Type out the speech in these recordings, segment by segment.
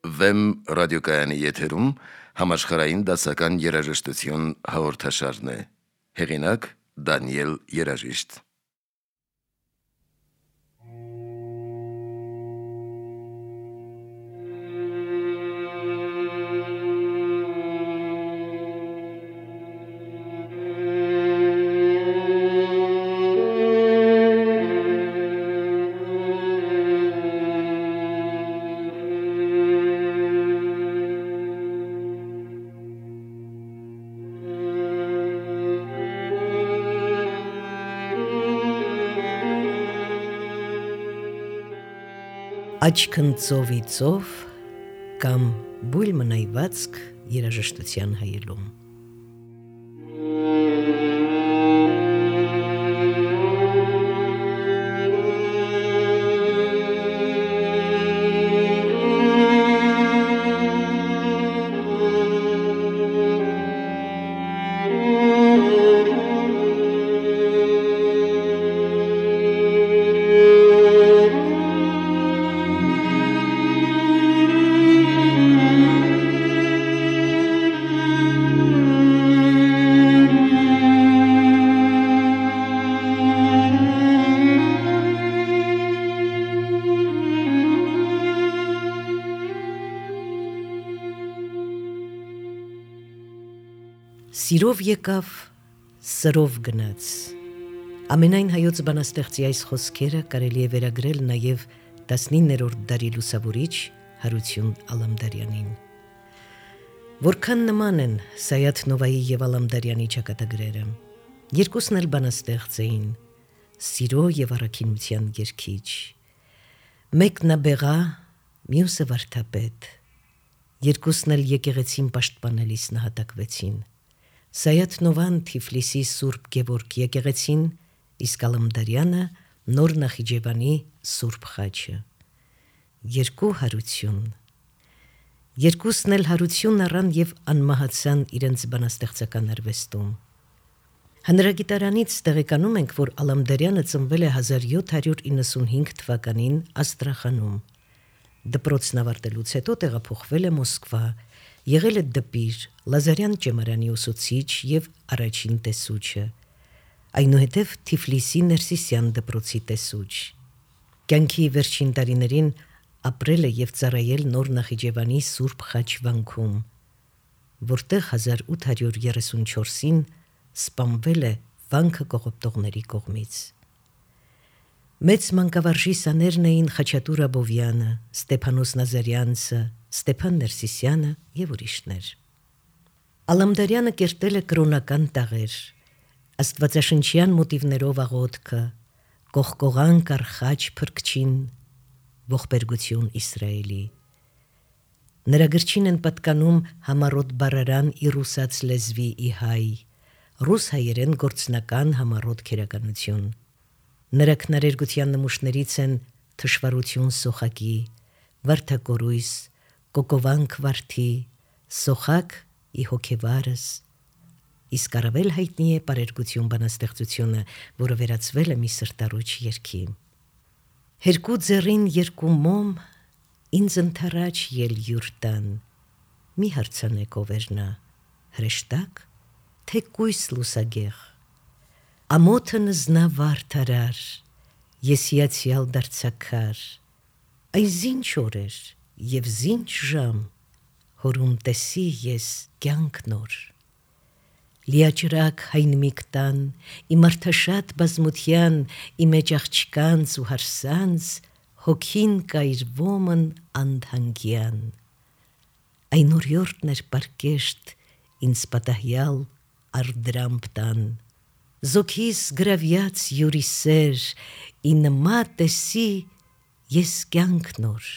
Վեմ ռադիոկայանի եթերում համաշխարհային դասական երաժշտություն հաղորդաշարն է։ Հեղինակ Դանիել Երաժիշտ։ Աչքն ծովի ծով կամ բույլ մնայվածք երաժշտության հայելում։ Սիրով եկավ, սրով գնաց։ Ամենայն հայոց բանաստեղծի այս խոսքերը կարելի է վերագրել նաև 19-րդ դարի լուսավորիչ Հարություն Ալամդարյանին։ Որքան նման են Սայաթ Նովայի և Ալամդարյանի ճակատագրերը։ Երկուսն էլ բանաստեղծ էին, սիրո և առաքինության երգիչ։ Մեկն աբեղա, մյուսը վարդապետ։ Երկուսն էլ եկեղեցին պաշտպանելիս նահատակվեցին։ Սայաթ Նովան Թիֆլիսի Սուրբ Գևորգ եկեղեցին, իսկ Ալամդարյանը Նոր Նախիջևանի Սուրբ Խաչը։ Երկու հարություն։ Երկուսն էլ հարություն առան և անմահացան իրենց բանաստեղծական արվեստում։ Հանրագիտարանից տեղեկանում ենք, որ Ալամդարյանը ծնվել է 1795 թվականին Աստրախանում։ Դպրոցն ավարտելուց հետո տեղափոխվել է Մոսկվա, եղել է դպիր, Լազարյան ճեմարանի ուսուցիչ և առաջին տեսուչը, այնուհետև Թիֆլիսի Ներսիսյան դպրոցի տեսուչ։ Կյանքի վերջին տարիներին ապրել է և ծառայել Նոր Նախիջևանի Սուրբ Խաչ վանքում, որտեղ 1834-ին սպանվել է վանքը կողոպտողների կողմից։ Մեծ մանկավարժի սաներն էին Խաչատուր Աբովյանը, Ստեփանոս Նազարյանցը, Ստեփան Ներսիսյանը և ուրիշներ։ Ալամդարյանը կերտել է կրոնական տաղեր, աստվածաշնչյան մոտիվներով աղոթքը, կողկողանք առ խաչ փրկչին, ողբերգություն Իսրայելի։ Նրա գրչին են պատկանում համառոտ բառարան ի ռուսաց լեզվի ի հայ, ռուս հայերեն գործնական համառոտ քերականություն։ Նրա քնարերգության նմուշներից են թշվառություն սոխակի, վարդակորույս, կոկովանք վարդի, սոխակ ի հոգևարս, իսկ առավել հայտնի է պարերգություն բանաստեղծությունը, որը վերածվել է մի սրտառուչ երգի։ Հերկու ձեռին երկու մոմ, ինձ ընթառաջ ելյուր տան, մի հարցանեք ով էր նա, հրեշտակ, թե կույս լուսագեղ, ամոթը նզնավարդ արար, ես հիացյալ դարձա քար, այս ինչ օր էր և զինչ ժամ, հորում տեսի ես կյանք նոր։ Լիաճրակ հայնմիկ տան, իմ արդաշատ բազմության, ի մեջ աղջկանց ու հարսանց, հոգին կայր ոմն անդհանգյան։ Այն օրիորդն էր պարկեշտ, ինձ պատահյալ արդրամբ տան, զոքիս գրավյաց յուրի սեր, ի նմա տեսի ես կյանք նոր։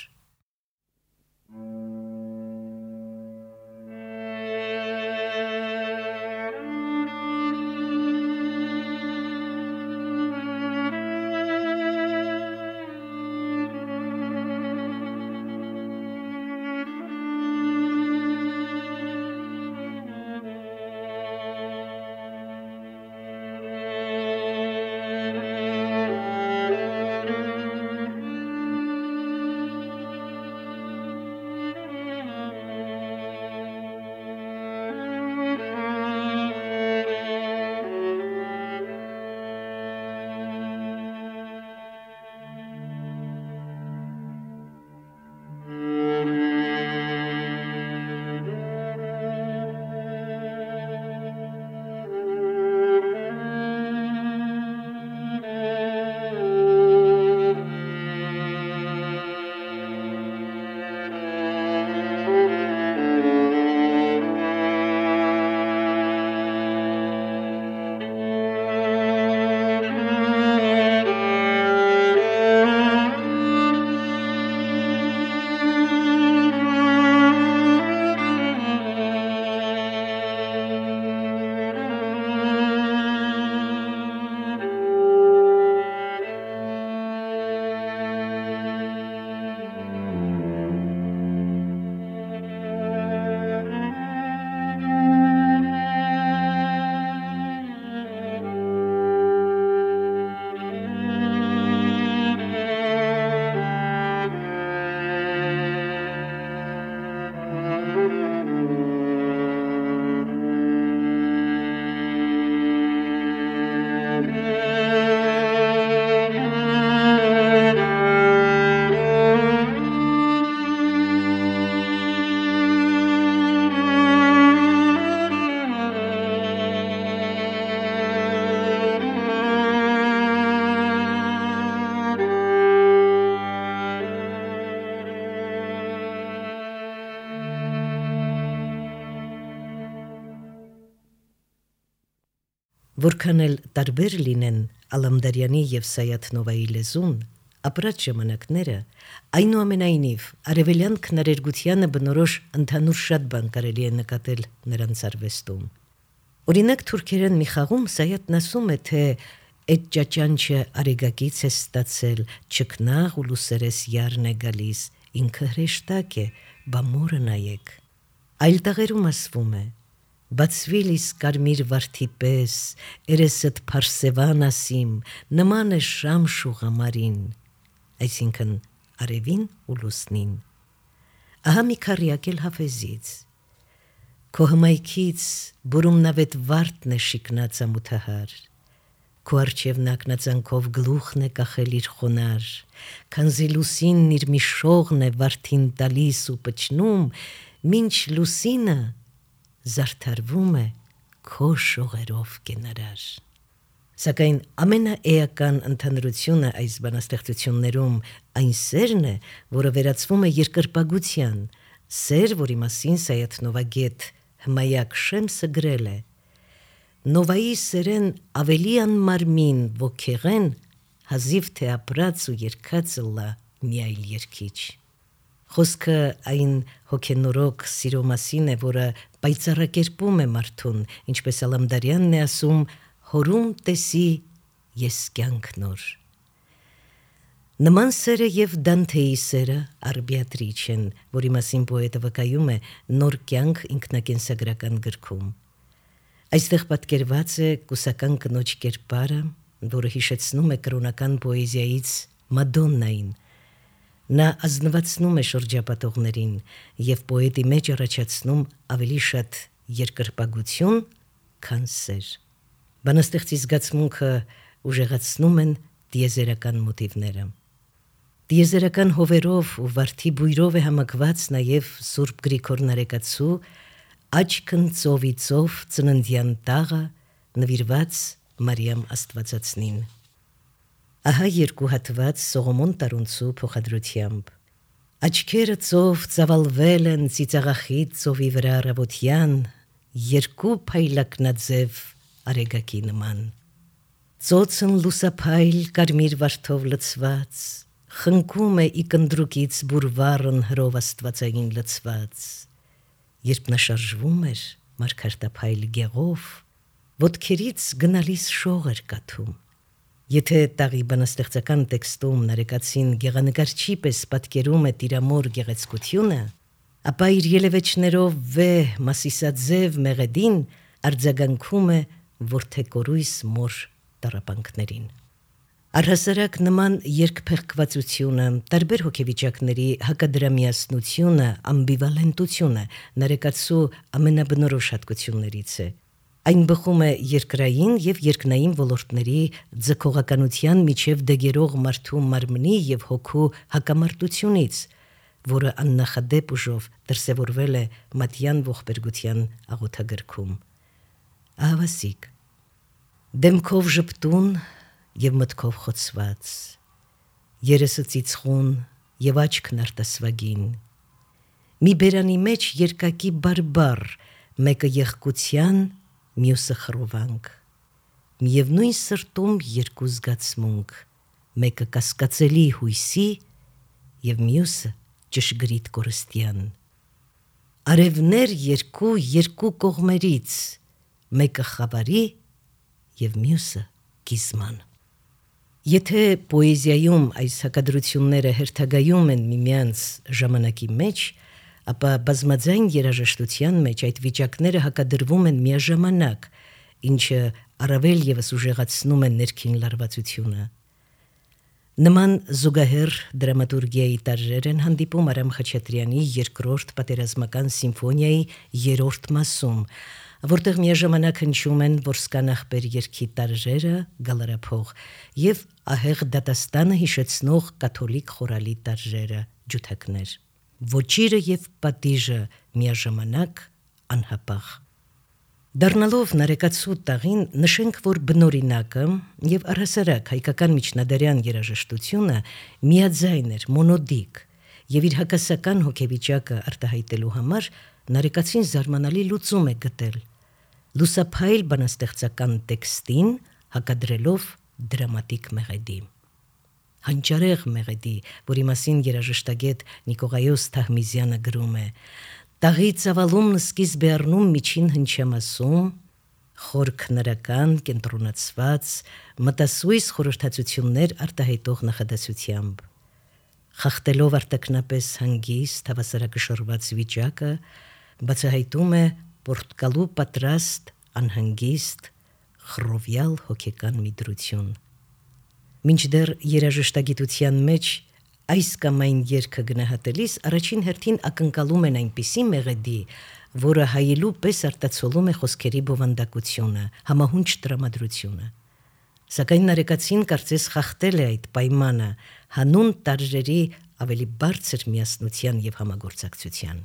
Որքան էլ տարբեր լինեն Ալամդարյանի եւ Սայաթ-Նովայի լեզուն, ապրած ժամանակները, այնուամենայնիվ արևելյան քնարերգությանը բնորոշ ընդհանուր շատ բան կարելի է նկատել նրանց արվեստում։ Օրինակ թուրքերեն մի խաղում Սայաթն ասում է, թե այդ ճաճանչը արեգակից է ստացել, չքնաղ ու լուսերես յարն է գալիս, ինքը հրեշտակ է, բա մորը նայեք։ Այլ տաղերում ասվում է. բացվիլիս կարմիր վարդի պես, երեսդ Փարսևան ասիմ, նման է շամշ ու ղամարին, այսինքն արևին ու լուսնին։ Ահա մի քառյակ էլ Հաֆեզից. քո հմայքից բուրումնավետ վարդն է շիկնած ամութահար, քո արջև նակնածանքով գլուխն է կախել իր խոնար, քանզի լուսինն իր մի շողն է վարդին տալիս ու պչնում, մինչ լուսինը զարդարվում է քո շողերով կենարար։ Սակայն ամենաէական ընդհանրությունը այս բանաստեղծություններում այն սերն է, որը վերածվում է երկրպագության, սեր, որի մասին Սայաթ-Նովա գետ Հմայակ Շեմսը գրել է. Նովայի սերեն ավելի անմարմին ոգեղեն, հազիվ թե ապրած ու երկածը լա մի այլ երկիչ։ Խոսքը այն հոգենորոք սիրո մասին է, որը պայծառակերպում է մարդուն, ինչպես Ալամդարյանն է ասում, հորում տեսի ես կյանք նոր։ Նման սերը և Դանթեի սերը Արբիատրիչ են, որի մասին պոետը վկայում է նոր կյանք ինքնակենսագրական գրքում։ Այստեղ պատկերված է կուսական կնոջ կերպարը, որը հիշեցնում է կրոնական պոեզիայից Մադոննային։ Նա ազնվացնում է շրջապատողներին և պոետի մեջ առաջացնում ավելի շատ երկրպագություն, քան սեր։ Բանաստեղծի զգացմունքը ուժեղացնում են տիեզերական մոտիվները։ Տիեզերական հովերով ու վարդի բույրով է համակված նաև Սուրբ Գրիգոր Նարեկացու «Աչքն ծովի ծով ծննդյան տաղը» նվիրված Մարիամ Աստվածածնին։ Ահա երկու հատված Սողոմոն Տարունցու փոխադրությամբ։ Աչքերը ծով ծավալվել են ծիծաղախիտ ծովի վրա առավոտյան, երկու փայլակնաձև արեգակի նման։ Ծոցն լուսափայլ կարմիր վարդով լցված, խնկում է ի կնդրուկից բուրվառն հրով աստվածային լցված։ Երբ նա շարժվում էր մարգարտափայլ գեղով, ոտքերից գնալիս շող էր կաթում։ Եթե տաղի բանաստեղծական տեքստում Նարեկացին գեղանկարչի պես պատկերում է տիրամոր գեղեցկությունը, ապա իր ելևէջներով վեհ մասիսաձև մեղեդին արձագանքում է որդեկորույս մոր տառապանքներին։ Առհասարակ նման երկփեղկվածությունը, տարբեր հոգեվիճակների հակադրամիասնությունը, ամբիվալենտությունը Նարեկացու ամենաբնորոշ հատկություններից է։ Այն բխում է երկրային և երկնային ոլորտների ձգողականության միջև դեգերող մարդու մարմնի և հոգու հակամարտությունից, որը աննախադեպ ուժով դրսևորվել է Մատյան ողբերգության աղոթագրքում։ Ահավասիկ, դեմքով ժպտուն և մտքով խոցված, երեսը ծիծխուն և աչքն արտասվագին, մի բերանի մեջ երկակի բարբառ, մեկը եղկության, մյուսը խռովանք, միևնույն սրտում երկու զգացմունք, մեկը կասկածելի հույսի և մյուսը ճշգրիտ կորստյան։ Արևներ երկու կողմերից, մեկը խավարի և մյուսը գիզման։ Եթե պոեզիայում այս հակադրությունները հերթագայում են միմյանց ժամանակի մեջ, ապա բազմաձայն երաժշտության մեջ այդ վիճակները հակադրվում են միաժամանակ, ինչը առավել ևս ուժեղացնում է ներքին լարվածությունը։ Նման զուգահեռ դրամատուրգիայի տարրեր են հանդիպում Արամ Խաչատրյանի երկրորդ պատերազմական սիմֆոնիայի 3-րդ մասում, որտեղ միաժամանակ հնչում են Որսկան ախպեր երգի տարրերը, գալարափող և ահեղ դատաստանը հիշեցնող կաթոլիկ խորալի տարրերը, ջութակներ։ Ոճիրը և պատիժը միաժամանակ անհապաղ։ Դառնալով Նարեկացու տաղին, նշենք, որ բնօրինակը և առհասարակ հայկական միջնադարյան երաժշտությունը միաձայն էր, մոնոդիկ, և իր հակասական հոգեվիճակը արտահայտելու համար Նարեկացին զարմանալի լուծում է գտել։ լուսափայլ բանաստեղծական տեքստին հակադրելով դրամատիկ մեղեդի։ Հանճարեղ մեղեդի, որի մասին երաժշտագետ Նիկողայոս Թահմիզյանը գրում է. «Տաղի ծավալումն սկիզբ է առնում միջին հնչամասում, խոր քնարական, կենտրոնացված, մտասույս խորհրդածություններ արտահայտող նախադասությամբ։ Խախտելով արտաքնապես հանգիստ, հավասարակշռված վիճակը, բացահայտում է պորտկալու պատրաստ, անհանգիստ, խռովյալ հոգեկան մի դրություն։ Մինչդեռ երաժշտագիտության մեջ այս կամ այն երգը գնահատելիս առաջին հերթին ակնկալում են այնպիսի մեղեդի, որը հայելու պես արտացոլում է խոսքերի բովանդակությունը, համահունչ տրամադրությունը։ Սակայն Նարեկացին կարծես խախտել է այդ պայմանը հանուն տարրերի ավելի բարձր միասնության և համագործակցության։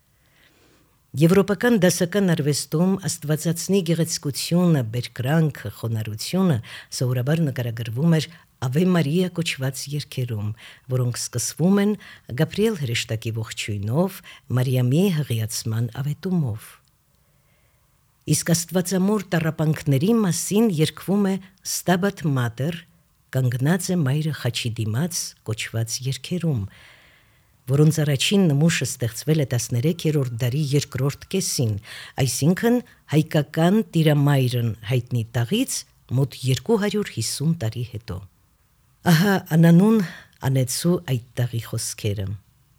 Եվրոպական դասական արվեստում աստվածածնի գեղեցկությունը, բերկրանքը, խոնարհությունը սովորաբար նկարագրվում էր Ave Maria կոչված երգերում, որոնք սկսվում են Գաբրիել հրեշտակի ողջույնով, Մարիամի հղիացման ավետումով։ Իսկ աստվածամոր տառապանքների մասին երգվում է Stabat Mater, կանգնած է մայրը խաչի դիմաց կոչված երգերում, որոնց առաջին նմուշը ստեղծվել է 13-րդ դարի երկրորդ կեսին, այսինքն հայկական տիրամայրն հայտնի տաղից մոտ 250 տարի հետո։ Ահա անանուն անեցու այդ տաղի խոսքերը.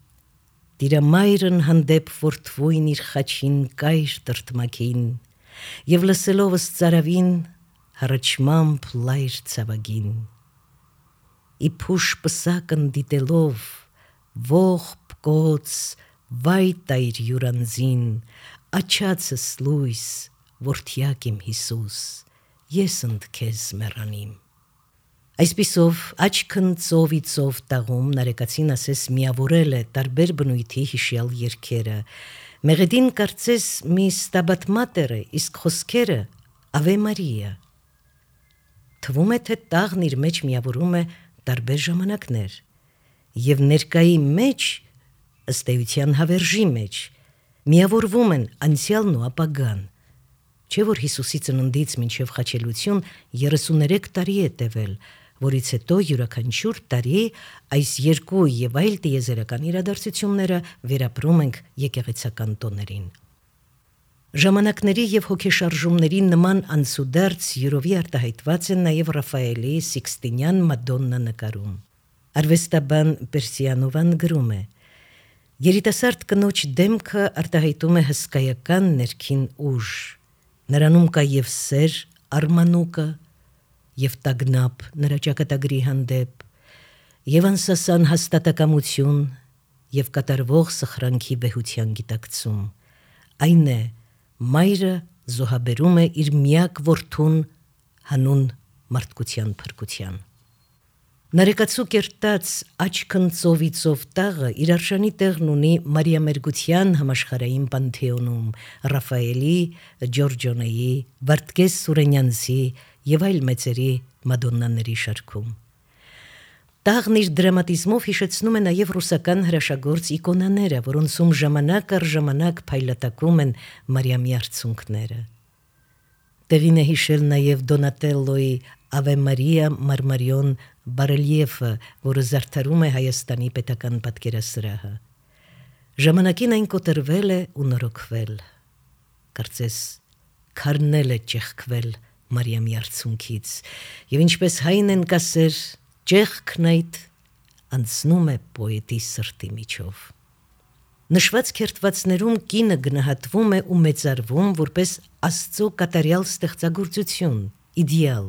Տիրամայրն հանդեպ որդվույն իր խաչին կայր տրտմակին, և լսելով ըսծարավին հռչմամբ լայր ցավագին, իփուշ պսակն դիտելով ողբ կոց վայ տայր յուրանձին, աչացս լույս, որդյակ իմ Հիսուս, ես ընդ քեզ մեռանիմ։ Այսպիսով աչքն ծով ի ծով տաղում Նարեկացին ասես միավորել է տարբեր բնույթի հիշյալ երգերը, մեղեդին կարծես մի Stabat Mater է, իսկ խոսքերը Ave Maria։ Թվում է, թե տաղն իր մեջ միավորում է տարբեր ժամանակներ, և ներկայի մեջ, ըստ էության հավերժի մեջ, միավորվում են անցյալն ու ապագան, չէ որ Հիսուսի ծննդից մինչև խաչելություն 33 տարի է տևել, որից հետո յուրաքանչյուր տարի այս երկու և այլ տիեզերական իրադարձությունները վերապրում ենք եկեղեցական տոներին։ Ժամանակների և հոգեշարժումների նման անցուդարձ յուրովի արտահայտված են նաև Ռաֆայելի Սիքստինյան Մադոննա նկարում։ Արվեստաբան Պերսիանովան գրում է. երիտասարդ կնոջ դեմքը արտահայտում է հսկայական ներքին ուժ, նրանում կա և սեր արմանուկը, և տագնապ նրա ճակատագրի հանդեպ, և անսասան հաստատակամություն, և կատարվող սխրանքի վեհության գիտակցում, այն է, մայրը զոհաբերում է իր միակ որդուն հանուն մարդկության փրկության։ Նարեկացու կերտած աչքն ծով ի ծով տաղը իր արժանի տեղն ունի Մարիամերգության համաշխարհային պանթեոնում, Ռաֆայելի, Ջորջոնեի, Վարդգես Սուրենյանցի և այլ մեծերի մադոննաների շարքում։ Տաղն իր դրամատիզմով հիշեցնում է նաև ռուսական հրաշագործ իկոնաները, որոնցում ժամանակ առ ժամանակ փայլատակում են Մարիամի արցունքները։ Տեղին է հիշել նաև Դոնատելլոյի Ave Maria մարմարիոն բարելիեֆը, որը զարդարում է Հայաստանի պետական պատկերասրահը։ Ժամանակին այն կոտրվել է ու նորոգվել, կարծես քարնել է ճեղքվել Մարիամի արցունքից, և ինչպես հայն են կասեր, ճեղքն այդ անցնում է պոետի սրտի միջով։ Նշված քերթվածներում կինը գնահատվում է ու մեծարվում որպես Աստծո կատարյալ ստեղծագործություն, իդեալ։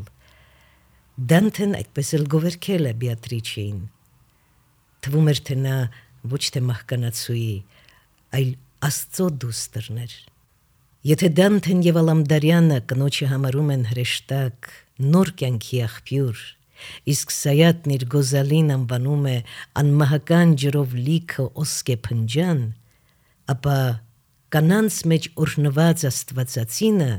Դանթեն այդպես էլ գովերքել է Բեատրիչեին։ Թվում էր, թե նա ոչ թե մահկանացուի, այլ Աստծո դուստրն էր։ Եթե Դանթեն և Ալամդարյանը կնոջը համարում են հրեշտակ, նոր կյանքի աղբյուր, իսկ Սայաթն իր Գոզալին անվանում է անմահական ջրով լիքը ոսկե փնջան, ապա կանանց մեջ օրհնված Աստվածածինը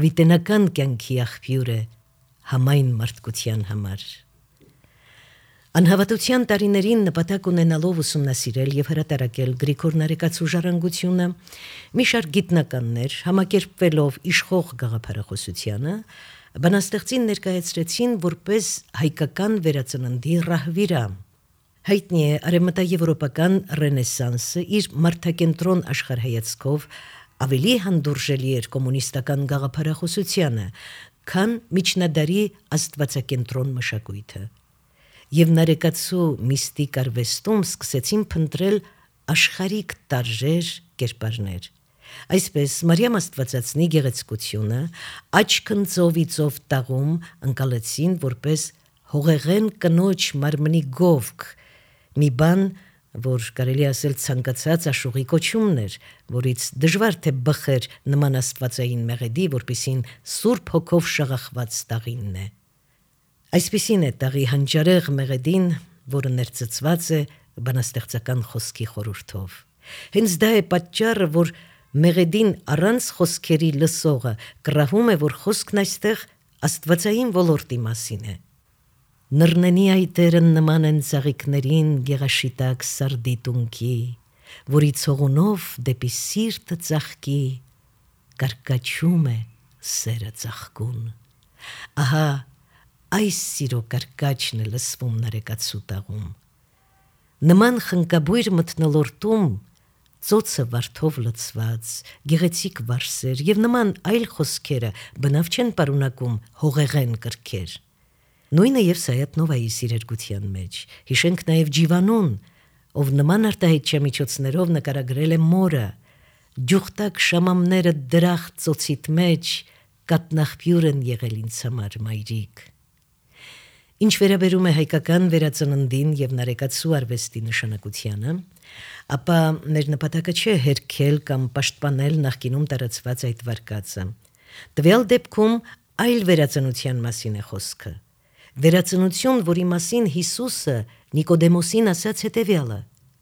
հավիտենական կյանքի աղբյուր է համայն մարդկության համար։ Անհավատության տարիներին նպատակ ունենալով ուսումնասիրել եւ հրատարակել Գրիգոր Նարեկացու ժառանգությունը, մի շարք գիտնականներ համակերպվելով իշխող գաղափարախոսությանը, բանաստեղծին ներկայացրեցին որպես հայկական վերածննդի ռահվիրամ։ Հայտնի է արևմտաեվրոպական ռենեսանսը իր մարդակենտրոն աշխարհայացքով ավելի հանդուրժելի էր կոմունիստական գաղափարախոսությանը, քան միջնադարի աստվածակենտրոն մշակույթը։ Եվ Նարեկացու միստիկ արվեստում սկսեցին փնտրել աշխարհիկ տարրեր, կերպարներ։ Այսպես Մարիամ Աստվածածնի գեղեցկությունը աչքն ծովիծով տաղում ընկալեցին որպես հողեղեն կնոջ մարմնի գովք, մի բան, որ կարելի ասել ցանկացած աշուղի կոչումն էր, որից դժվար թե բխեր նման աստվածային մեղեդի, որպիսին Սուրբ Հոգով շաղախված տաղինն է։ Այսպիսին է տաղի հանճարեղ մեղեդին, որը ներծծված է բանաստեղծական խոսքի խորհրդով։ Հենց դա է պատճառը, որ մեղեդին առանց խոսքերի լսողը կռահում է, որ խոսքն այստեղ աստվածային ոլորտի մասին է։ Նռնենի այտերը նման են ծաղիկներին գեղաշիտակ սարդի տունքի, որի ցողունով դեպի սիրտը ծաղկի, կարկաչում է սերը ծաղկուն։ Ահա այս սիրո կարկաչն է լսվում Նարեկացու տաղում։ Նման խնկաբույր մթնոլորտում ծոցը վարդով լցված, գեղեցիկ վարսեր եւ նման այլ խոսքերը բնավ չեն պարունակում հողեղեն կրքեր։ Նույնը եւ Սայաթ-Նովայի սիրերգության մեջ։ Հիշենք նաեւ Ջիվանուն, ով նման արտահայտչամիջոցներով նկարագրել է մորը, ջուխտակ շամամները դրախ ծոցիտ մեջ, կատնախպյուր են եղել ինձ համար մայրիկ։ Ինչ վերաբերում է հայկական վերածննդին եւ Նարեկացու արվեստի նշանակությանը, ապա մեր նպատակը չէ հերքել կամ պաշտպանել նախկինում տարածված այդ վարկածը։ Տվյալ դեպքում այլ վերածնության մասին է խոսքը։ Վերածնություն, որի մասին Հիսուսը Նիկոդեմոսին ասաց հետևյալը.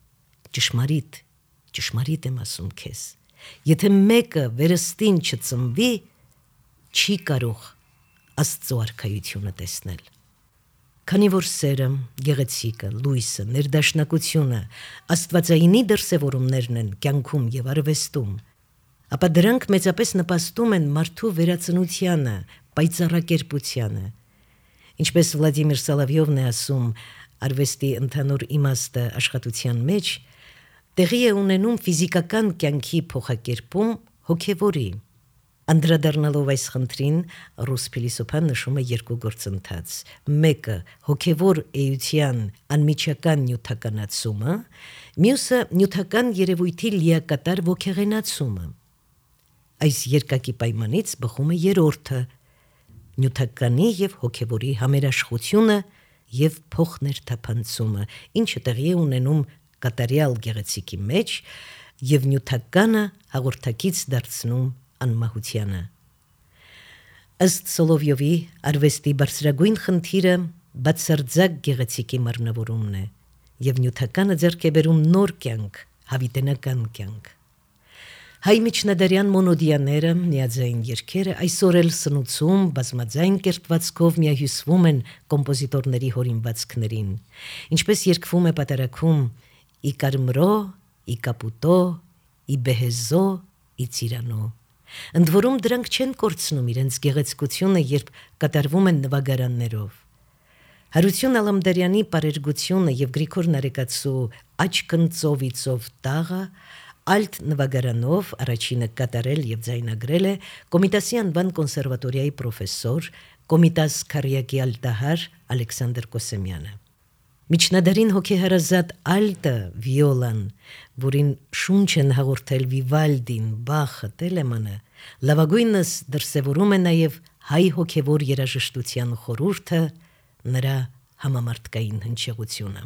ճշմարիտ եմ ասում քեզ, եթե մեկը վերստին չծնվի, չի կարող Աստծո արքայությունը տեսնել։ Քանի որ սերը, գեղեցիկը, լույսը, ներդաշնակությունը աստվածայինի դրսևորումներն են կյանքում եւ արվեստում, ապա դրանք մեծապես նպաստում են մարդու վերածնությանը, պայծառակերպությանը։ Ինչպես Վլադիմիր Սոլովյովն է ասում արվեստի ընդհանուր իմաստը աշխատության մեջ, տեղի է ունենում ֆիզիկական կյանքի փոխակերպում հոգևորի։ Անդրադառնալով այս խնդրին, ռուս փիլիսոփան նշում է երկու գործընթաց. մեկը հոգևոր էության անմիջական նյութականացումը, մյուսը նյութական երևույթի լիակատար ոգեղենացումը։ Այս երկակի պայմանից բխում է երրորդը՝ նյութականի եւ հոգևորի համերաշխությունը եւ փոխներթափանցումը, ինչը տեղի է ունենում կատարյալ գեղեցիկի մեջ եւ նյութականը հաղորդակից դարձնում անմահությանը։ Ըստ Սոլովյովի արվեստի բարձրագույն խնդիրը բացարձակ գեղեցիկի մարմնավորումն է եւ նյութականը ձեռք է բերում նոր կյանք, հավիտենական կյանք։ Հայ միջնադարյան մոնոդիաները, միաձայն երգերը այսօր էլ սնուցում, բազմաձայն կերտվածքով միահյուսվում են կոմպոզիտորների հորինվածքներին, ինչպես երգվում է պատարագում «Ի կարմրո, ի կապուտո, ի բեհեզո, ի ծիրանո»։ Ընդ որում դրանք չեն կորցնում իրենց գեղեցկությունը, երբ կատարվում են նվագարաններով։ Հարություն Ալամդարյանի պարերգությունը եւ Գրիգոր Նարեկացու աչքն ծովիծով տաղը ալտ նվագարանով առաջինը կատարել եւ ձայնագրել է Կոմիտասի անվան կոնսերվատորիայի պրոֆեսոր, Կոմիտաս քարյակի ալտահար Ալեքսանդր Կոսեմյանը։ Միջնադարին հոգեհարազատ ալտը վիոլան, որին շունչ են հաղորդել Վիվալդին, Բախը, Տելեմանը, լավագույնս դրսևորում է նաև հայ հոգևոր երաժշտության խորհուրդը, նրա համամարտկային հնչեղությունը։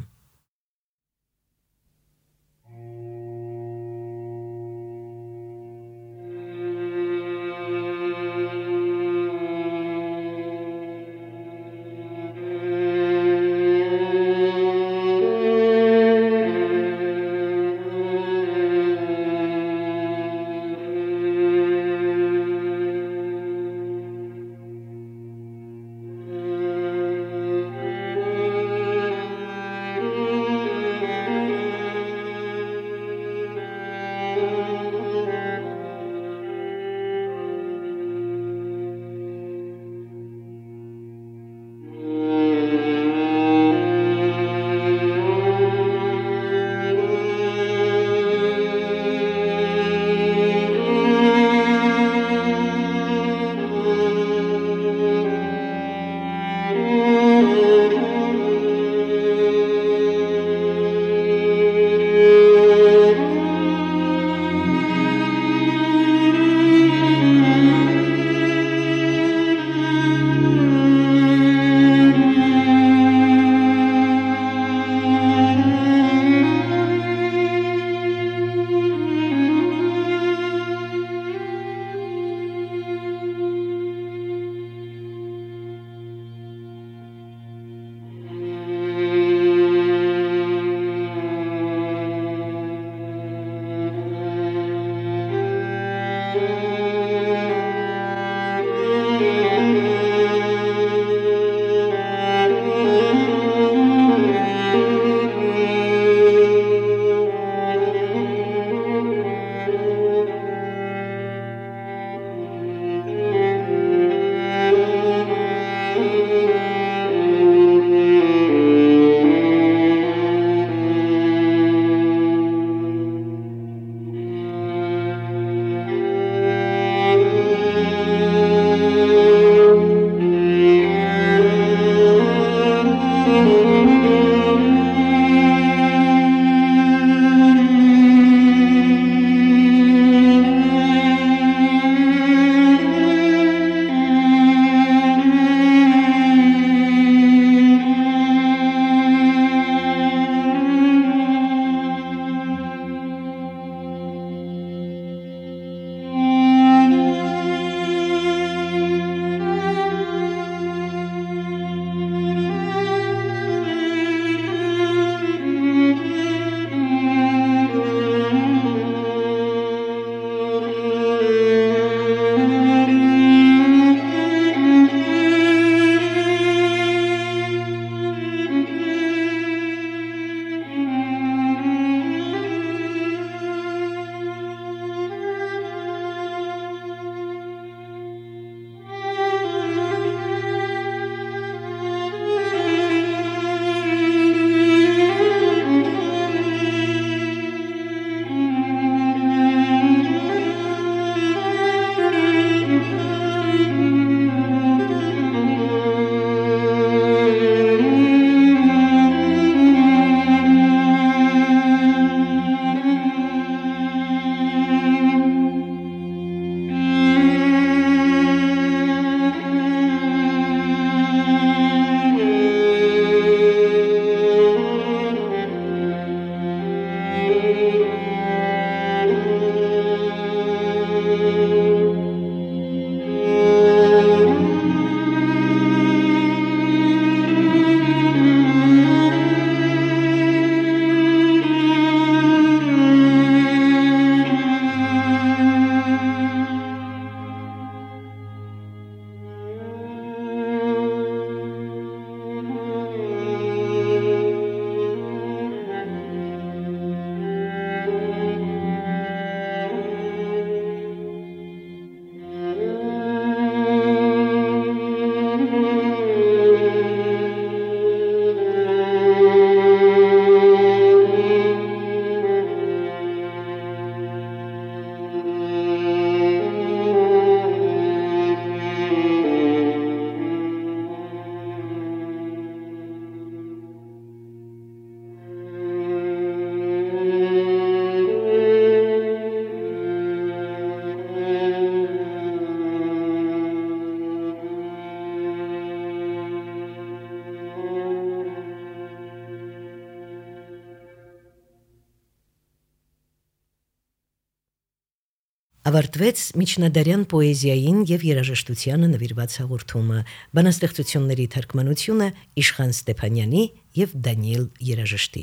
Ավարտվեց միջնադարյան պոեզիային եւ երաժշտությանը նվիրված հաղորդումը, բանաստեղծությունների թարգմանությունը Իշխան Ստեփանյանի եւ Դանիել Երաժշտի։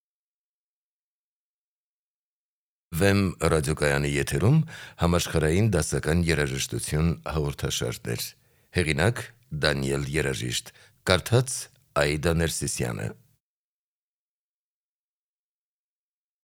Վեմ ռադիոկայանի եթերում համաշխարհային դասական երաժշտություն հաղորդաշարներ։ Հեղինակ Դանիել Երաժիշտ, կարդաց Աիդա Ներսիսյանը։